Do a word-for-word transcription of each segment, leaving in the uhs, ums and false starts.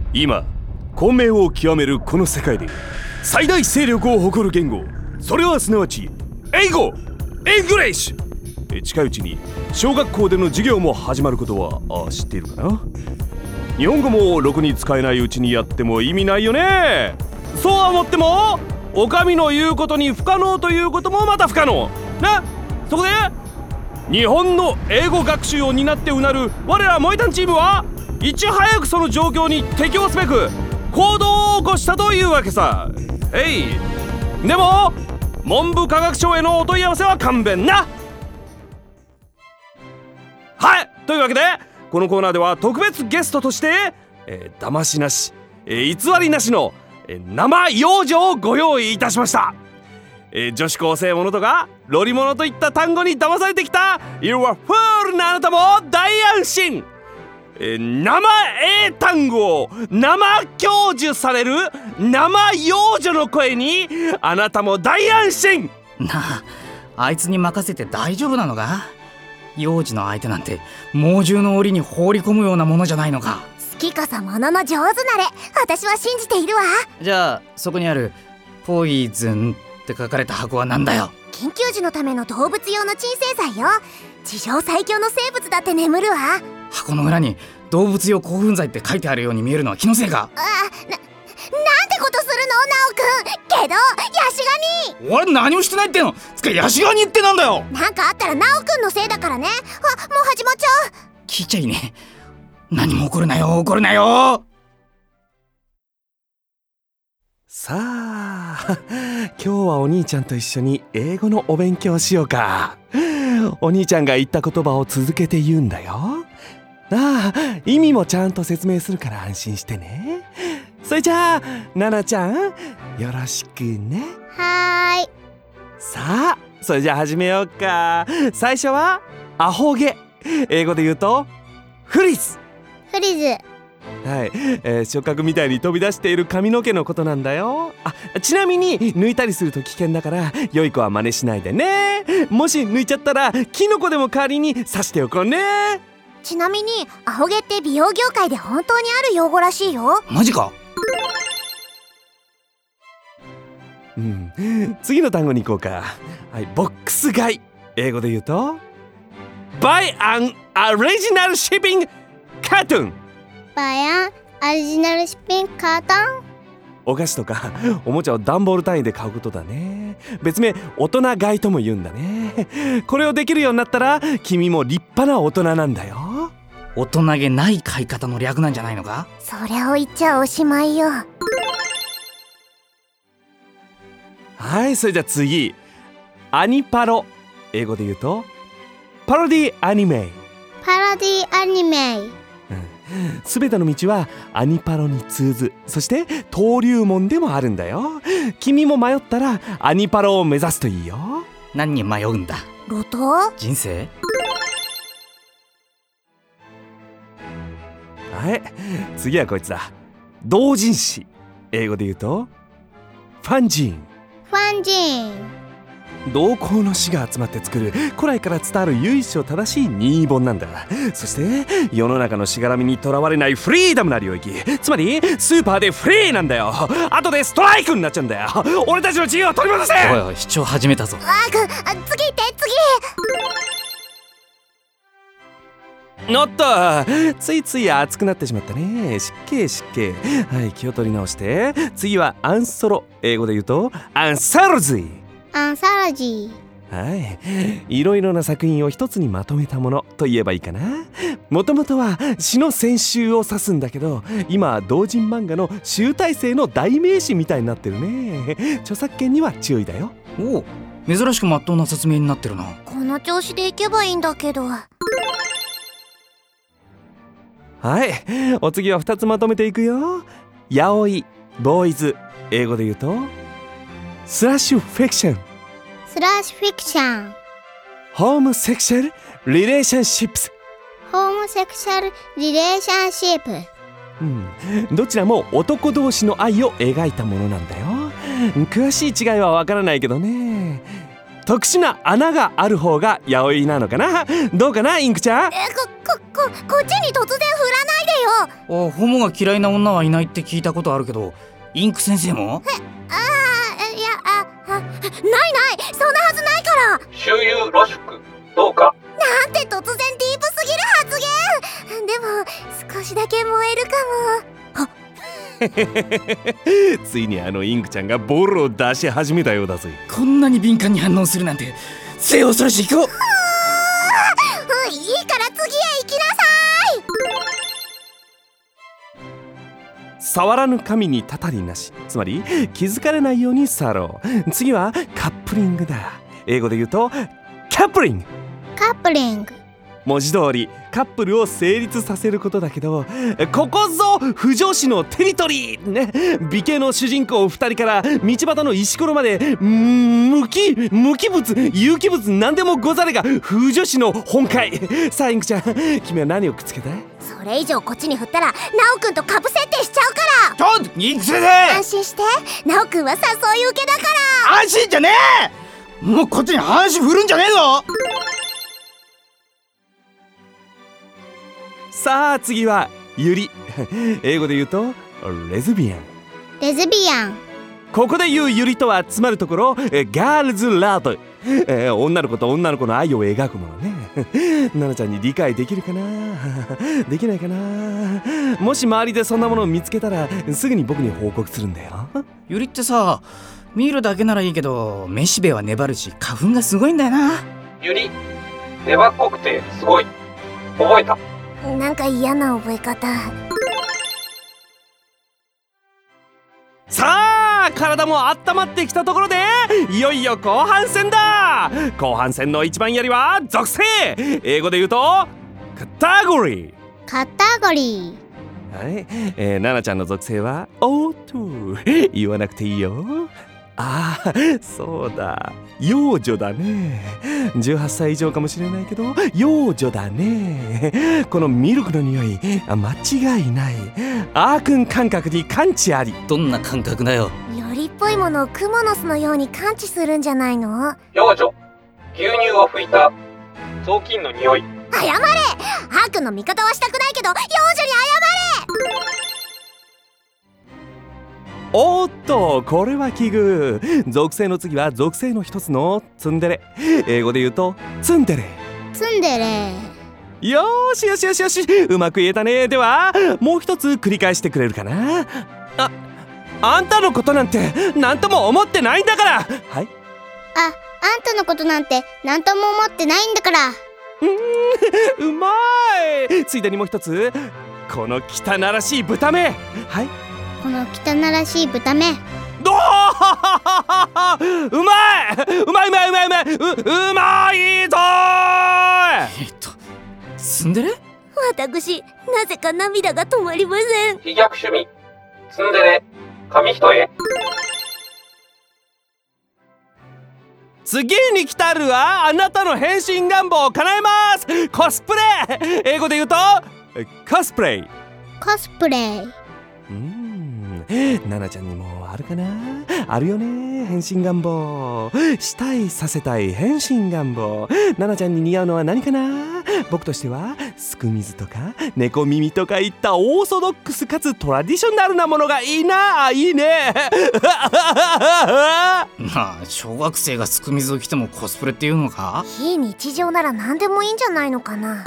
今混迷を極めるこの世界で最大勢力を誇る言語、それはすなわち英語、イングリッシュ。近いうちに小学校での授業も始まることはあ知っているかな。日本語もろくに使えないうちにやっても意味ないよね。そうは思ってもお上の言うことに不可能ということもまた不可能な。そこで日本の英語学習を担ってうなる我らモイタンチームはいち早くその状況に適応すべく行動を起こしたというわけさ。えいでも文部科学省へのお問い合わせは勘弁な。はい、というわけでこのコーナーでは特別ゲストとして、えー、騙しなし、えー、偽りなしの、えー、生養女をご用意いたしました。えー、女子高生ものとかロリものといった単語に騙されてきた You are fool なあなたも大安心。えー、生英単語を生享受される生幼女の声にあなたも大安心。 なあ、あいつに任せて大丈夫なのか。幼児の相手なんて猛獣の檻に放り込むようなものじゃないのか。 好きこそものの上手なれ、私は信じているわ。 じゃあそこにあるポイズンって書かれた箱はなんだよ。 緊急時のための動物用の鎮静剤よ。地上最強の生物だって眠るわ。 箱の裏に動物用興奮剤って書いてあるように見えるのは気のせいか。 あ、な、なんてことするのナオくん。けどヤシガニ。 俺何もしてないっての。つかヤシガニってなんだよ。 なんかあったらナオくんのせいだからね。あ、もう始まっちゃう。 聞いちゃいね。何も起こるなよ、怒るなよ。 さあ今日はお兄ちゃんと一緒に英語のお勉強しようか。お兄ちゃんが言った言葉を続けて言うんだよ。ああ、意味もちゃんと説明するから安心してね。それじゃあナナちゃんよろしくね。 はーい。 さあそれじゃあ始めようか。最初はアホ毛、英語で言うとフリーズ。 フリーズ。 はい、えー、触覚みたいに飛び出している髪の毛のことなんだよ。あ、ちなみに抜いたりすると危険だから良い子は真似しないでね。もし抜いちゃったらキノコでも代わりに刺しておこうね。 ちなみにアホ毛って美容業界で本当にある用語らしいよ。 マジか。 うん、次の単語に行こうか。はい、ボックス買い、英語で言うと Buy an original shipping carton。 Buy an original shipping carton。 お菓子とかおもちゃを段ボール単位で買うことだね。別名大人買いとも言うんだね。これをできるようになったら君も立派な大人なんだよ。 大人げない買い方の略なんじゃないのか。 それを言っちゃおしまいよ。 はい、それじゃあ次、アニパロ、英語で言うとパロディアニメ。 パロディアニメ。 すべての道はアニパロに通ず、そして登竜門でもあるんだよ。君も迷ったらアニパロを目指すといいよ。 何に迷うんだ。 路頭？ 人生？ はい、次はこいつだ。同人誌、英語で言うとファンジン。 ファンジン。 同行の士が集まって作る古来から伝わる由緒正しい任意本なんだ。そして世の中のしがらみにとらわれないフリーダムな領域、つまりスーパーでフリーなんだよ。後でストライクになっちゃうんだよ。俺たちの自由を取り戻せ。 おいおい、主張始めたぞ。 あく、あ、次行って次。 おっと、ついつい熱くなってしまったね。失敬失敬。はい、気を取り直して。次はアンソロ、英語で言うとアンサロジー。 アンサロジー。はい、いろいろな作品を一つにまとめたものと言えばいいかな。もともとは詩の選集を指すんだけど、今は同人漫画の集大成の代名詞みたいになってるね。著作権には注意だよ。 おお、珍しくまっとうな説明になってるな。 この調子でいけばいいんだけど。 はい、お次はふたつまとめていくよ。ヤオイ、ボーイズ、英語で言うとスラッシュフィクション。 スラッシュフィクション。 ホームセクシャルリレーションシップス。 ホームセクシャルリレーションシップ。 うん、どちらも男同士の愛を描いたものなんだよ。詳しい違いはわからないけどね。特殊な穴がある方がヤオイなのかな。どうかな、インクちゃん。 え、こ、こ、こ、こっちに突然振らないでよ。 あ、ホモが嫌いな女はいないって聞いたことあるけど、インク先生も？ ああ、いや、あ、あ、ないない、そんなはずないから。 周遊露宿どうか。 なんて突然ディープすぎる発言。でも少しだけ燃えるかも。 ついにあのインクちゃんがボロを出し始めたようだぜ。 こんなに敏感に反応するなんて、末恐ろしい。行こう。 うん、いいから次へ行きなさい。 触らぬ神にたたりなし、つまり気づかれないように去ろう。次はカップリングだ。英語で言うとカップリング。 カップリング、 文字通りカップルを成立させることだけど、ここぞ不女子のテリトリーね。美形の主人公ふたりから道端の石ころまで、無機無機物有機物何でもござれが不女子の本会。さあインクちゃん、君は何をくっつけたい？ それ以上こっちに振ったらナオくんと株設定しちゃうから。 ちょっとインク先安生、 心して、ナオくんは誘い受けだから。 安心じゃねえ。もうこっちに話振るんじゃねえぞ。 さあ次はユリ。英語で言うとレズビアン。 レズビアン、 ここで言うユリとはつまるところガールズラブ、えー、女の子と女の子の愛を描くものね。ナナちゃんに理解できるかなできないかな。もし周りでそんなものを見つけたらすぐに僕に報告するんだよ。 ユリってさ、見るだけならいいけど、めしべは粘るし花粉がすごいんだよな。 ユリ、粘っこくてすごい。覚えた。 なんか嫌な覚え方。 さあ体も温まってきたところでいよいよ後半戦だ。後半戦の一番槍は属性。英語で言うとカタゴリー。 カタゴリはい、えー、ナナちゃんの属性はオート。言わなくていいよ。ああ、そうだ、幼女だね。じゅうはっさい以上かもしれないけど幼女だね。このミルクの匂い、あ、間違いない。アーくん感覚に感知あり。 どんな感覚だよ。 ー。よりっぽいものをクモの巣のように感知するんじゃないの？ 幼女、牛乳を拭いた雑巾の匂い。 謝れ。アーくんの味方はしたくないけど幼女に謝れ。 おっと、これは奇遇。属性の次は属性の一つのツンデレ。英語で言うとツンデレ。 ツンデレ。 よーしよしよしよし、うまく言えたね。ではもう一つ繰り返してくれるかな。あ、あんたのことなんて何とも思ってないんだから。はい。 あ、あんたのことなんて何とも思ってないんだから。 うーん、うまい。ついでにもう一つ、この汚らしい豚目。はい。 この汚らしい豚目。 どううまいうまいうまいうまいうまいう、うまいぞー。 えっとツンデレ？ 私、なぜか涙が止まりません。 飛脚趣味、ツンデレ、紙一重。 次に来たるはあなたの変身願望を叶えます。コスプレ。英語で言うとコスプレイ。 コスプレイ。 うーん、ナナちゃんにもあるかな。あるよね、変身願望。したいさせたい変身願望。ナナちゃんに似合うのは何かな。僕としてはすく水とか猫耳とかいったオーソドックスかつトラディショナルなものがいいな。いいね。 まあ小学生がすく水を着てもコスプレっていうのか？ 非日常なら何でもいいんじゃないのかな。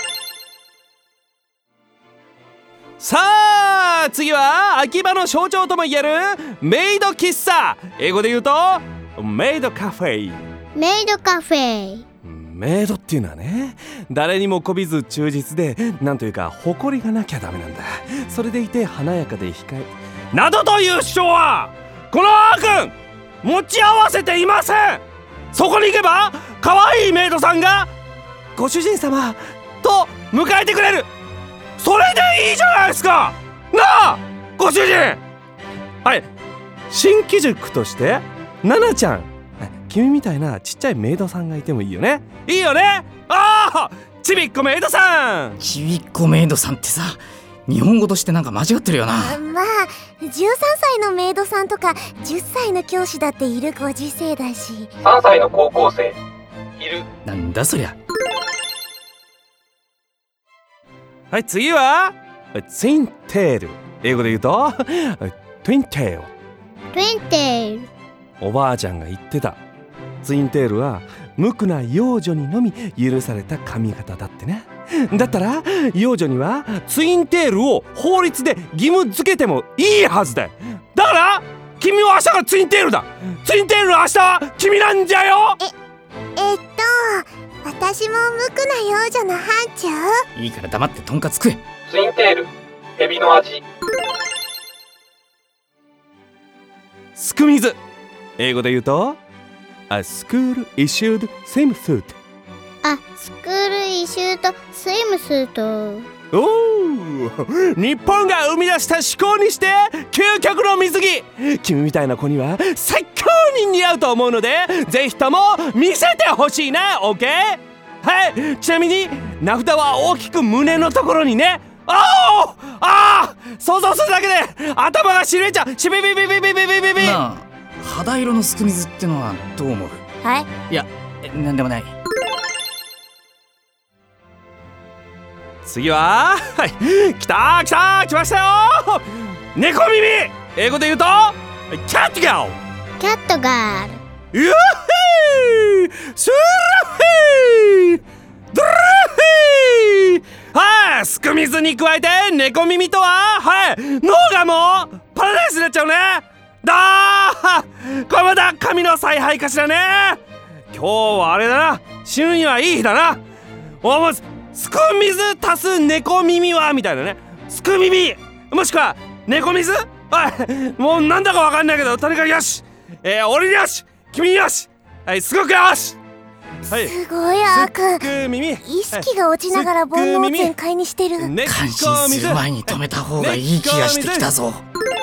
さあ次は秋葉の象徴ともいえるメイド喫茶。英語で言うとメイドカフェ。 メイドカフェ。 メイドっていうのはね、誰にもこびず忠実で、なんというか誇りがなきゃダメなんだ。それでいて華やかで控えなどという主張はこのアー君持ち合わせていません。そこに行けば可愛いメイドさんがご主人様と迎えてくれる。それでいいじゃないですか。なあご主人。はい、新機塾としてナナちゃん、君みたいなちっちゃいメイドさんがいてもいいよね。いいよね。ああ、ちびっこメイドさん。 ちびっこメイドさんってさ、日本語としてなんか間違ってるよな。 まあじゅうさんさいのメイドさんとかじゅっさいの教師だっているご時世だし。 さんさいの高校生いる。 なんだそりゃ。 はい、次はツインテール。英語で言うとトゥインテール。 トゥインテール。 おばあちゃんが言ってた。ツインテールは無垢な幼女にのみ許された髪型だってね。だったら幼女にはツインテールを法律で義務付けてもいいはずだよ。だから君は明日からツインテールだ。ツインテールの明日は君なんじゃよ。 ええっと私も無垢な幼女の班長。 いいから黙ってとんかつ食え。 ツインテール、エビの味。 すくみず。英語で言うと A school issued swimsuit。 あ、スクールイシュートスイムスート。 おー、日本が生み出した至高にして究極の水着。君みたいな子には最高に似合うと思うので、ぜひとも見せてほしいな。 OK？ はい。ちなみに名札は大きく胸のところにね。あーあー、想像するだけで頭がしびれちゃう。しびびびびびびびびび。 なあ、肌色のすくみずってのはどう思う？ はい。 いや、なんでもない。 次は、はい、来た来た来ましたよ。猫耳。英語で言うとキャットガール。 キャットガール。 うわへースルヘードルヘー。はい、すくみずに加えて猫耳とは、はい、脳がもうパラダイスになっちゃうね。だー、これまた神の采配かしらね。今日はあれだな、死ぬにはいい日だな。おもすくみず足す猫耳はみたいなね。すく耳もしくは猫水。はい、もうなんだかわかんないけど、とにかくよし、えー、俺によし、君によし、はい、すごくよし。はい、 すごいアーくん。 すく耳。 意識が落ちながら煩悩全開にしてる。 猫感心する前に止めた方がいい気がしてきたぞ。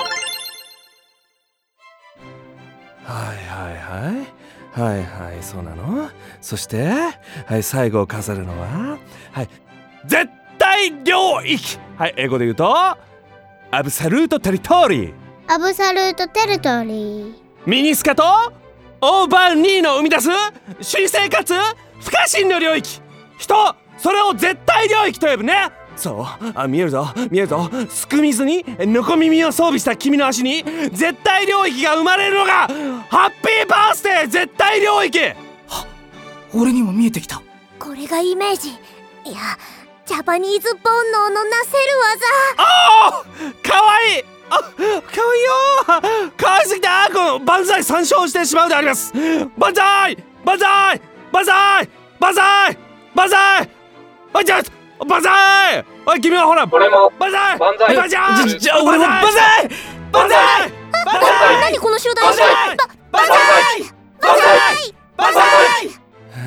はいはいはいはいはい、そうなの。そしてはい、最後を飾るのは、はい、絶対領域。はい、英語で言うとアブサルートテリトリー。 アブサルートテリトリー。 ミニスカとオーバーニーの生み出す新生活不可侵の領域。人、それを絶対領域と呼ぶね。そう、あ、見えるぞ見えるぞ。すくみずにノコ耳を装備した君の足に絶対領域が生まれるのがハッピーバースデー絶対領域。 俺にも見えてきた。 これがイメージ。いや、ジャパニーズ煩悩のなせるあー、かわいい。あ、かわいいよ。かわいすぎてあーくん万歳参照してしまうであります。万歳万歳万歳万歳万歳。おい、ちょっと万歳。おい、君はほら、 俺も万歳万歳万歳。 じゃじゃ俺も万歳万歳技。な、何この集団。 万歳万歳万歳万歳。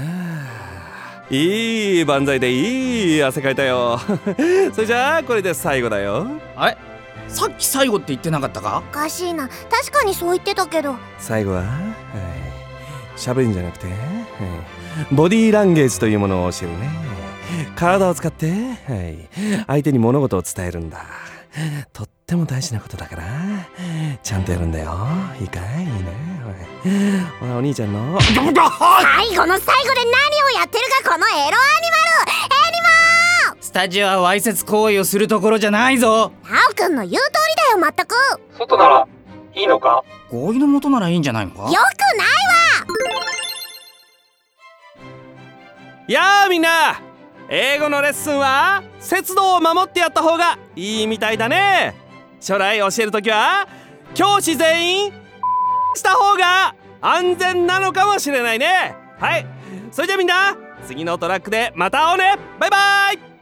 いい万歳でいい汗かいたよ。それじゃあこれで最後だよ。 あれ、さっき最後って言ってなかったか？ おかしいな。確かにそう言ってたけど。 最後は、はい、喋るんじゃなくて、はい、ボディーランゲージというものを教えるね。体を使って、はい、相手に物事を伝えるんだ。とっても大事なことだからちゃんとやるんだよ。いいかい？いいね。ほら、お兄ちゃんの最後の最後で何をやってるか、このエロアニマル。エニマー。 スタジオはわいせつ行為をするところじゃないぞ。 アオくんの言う通りだよ。まったく。 外ならいいのか？ 合意のもとならいいんじゃないのか？ よくないわ。 やあみんな、英語のレッスンは節度を守ってやった方がいいみたいだね。将来教えるときは教師全員した方が安全なのかもしれないね。はい、それじゃあみんな、次のトラックでまた会おうね。バイバイ。